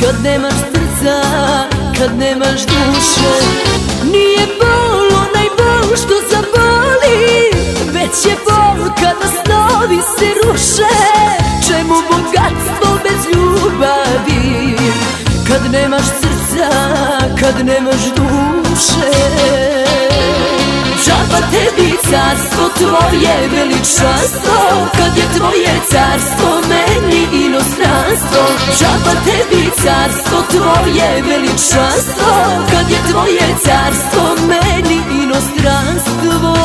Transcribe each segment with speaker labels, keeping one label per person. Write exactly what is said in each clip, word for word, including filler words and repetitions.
Speaker 1: kad nemaš srca, kad nemaš duše. Nije bol onaj bol što zaboli, već je bol kada snovi se ruše. Čemu bogatstvo bez ljubavi, kad nemaš srca, kad nemaš duše. Džaba tebi carstvo, tvoje veličanstvo, kad je tvoje carstvo meni inostranstvo. Džaba tebi carstvo, tvoje veličanstvo, kad je tvoje carstvo meni inostranstvo.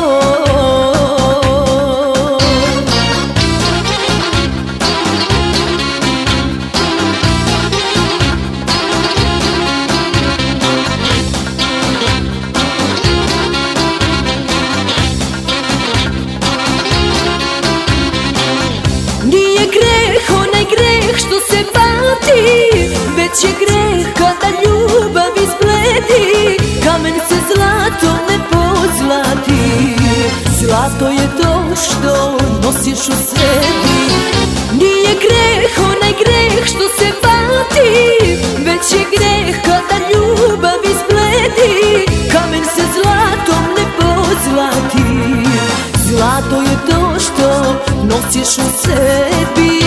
Speaker 1: Što se pamti, već je greh kada ljubav izbledi. Kamen se zlato ne pozlati, zlato je to što nosiš u sebi. Nije greh onaj greh što se pamti, već je greh kada ljubav izbledi. Kamen se zlatom ne pozlati, zlato je to što nosiš u sebi.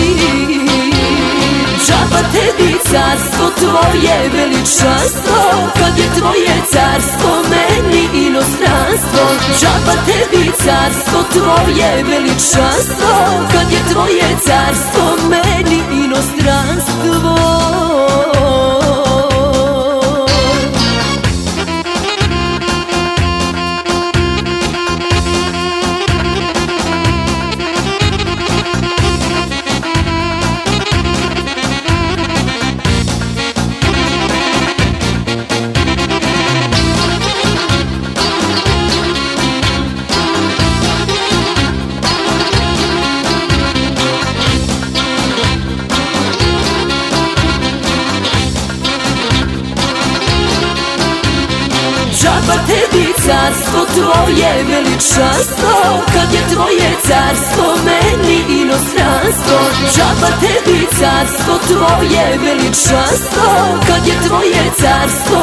Speaker 1: Džaba tebi carstvo, tvoje veličanstvo, kad je tvoje carstvo meni inostranstvo. Džaba tebi carstvo, tvoje veličanstvo, kad je tvoje carstvo meni inostranstvo. Džaba tebi carstvo, tvoje veličanstvo, kad je tvoje carstvo meni inostranstvo. Džaba tebi carstvo, tvoje veličanstvo, kad je tvoje carstvo